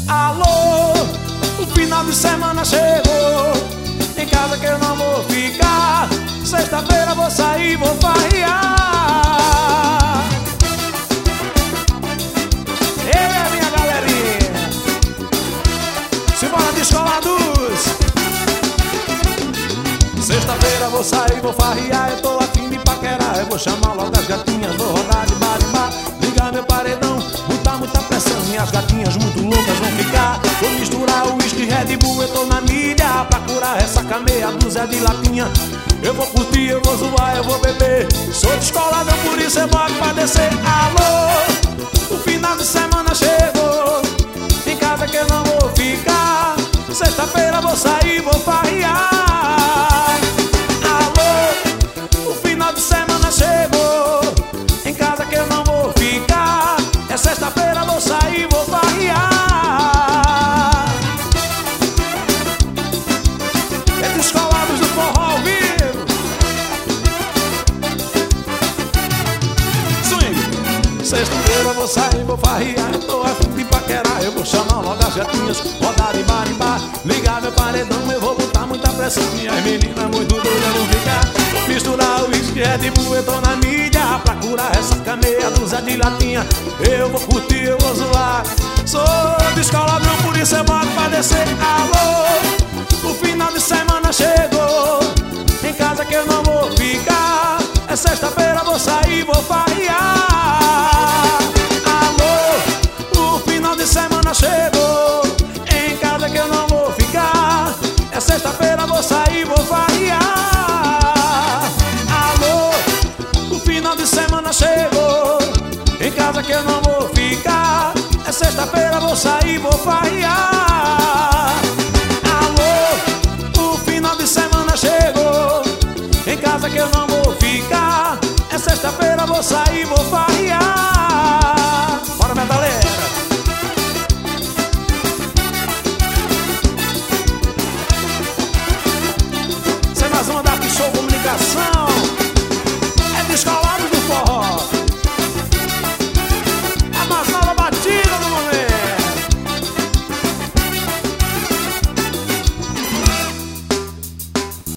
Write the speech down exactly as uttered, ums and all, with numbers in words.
Alô, o final de semana chegou. Em casa que eu não vou ficar. Sexta-feira vou sair, vou farrear. Eu e a minha galerinha, simbora Descolados. Sexta-feira vou sair, vou farrear. Eu tô a fim de paquerar. Eu vou chamar logo as gatinhas, vou rodar de barimbá, ligar meu paredão, botar muita pressão. Minhas gatinhas muito loucas vão ficar. Vou misturar o uísque Red Bull. Eu tô na milha pra curar essa meia dúzia de latinha. Eu vou curtir, eu vou zoar, eu vou beber. Sou descolado, por isso eu boto pra descer. Alô, o final de semana chegou. Em casa que eu não vou ficar. Sexta-feira vou sair, vou farrear. Alô, o final de semana chegou. Em casa que eu não vou ficar. É sexta-feira vou sair, vou farrear. É Descolados do forró ao vivo. Swing. Sexta-feira vou sair, vou farrear. Eu tô a fim de paquerar. Eu vou chamar logo as gatinhas, rodar de barimbá, ligar meu paredão. Eu vou botar muita pressão. Minhas meninas muito doidas vão ficar. Vou misturar o uísque Red Bull. Eu tô na mídia pra curar essa meia dúzia de latinha. Eu vou curtir, eu vou zoar. Sou descolado, por isso eu boto pra descer. Alô, o final de semana chegou. Em casa que eu não vou ficar. É sexta-feira vou sair, vou farrear. Alô, o final de semana chegou. Em casa que eu não vou ficar. É sexta-feira vou sair, vou farrear. Alô, o final de semana chegou. Em casa que eu não vou ficar. É sexta-feira vou sair, vou farrear. Alô, o final de semana chegou. Em casa que eu não vou ficar. É sexta-feira vou sair, vou farrear.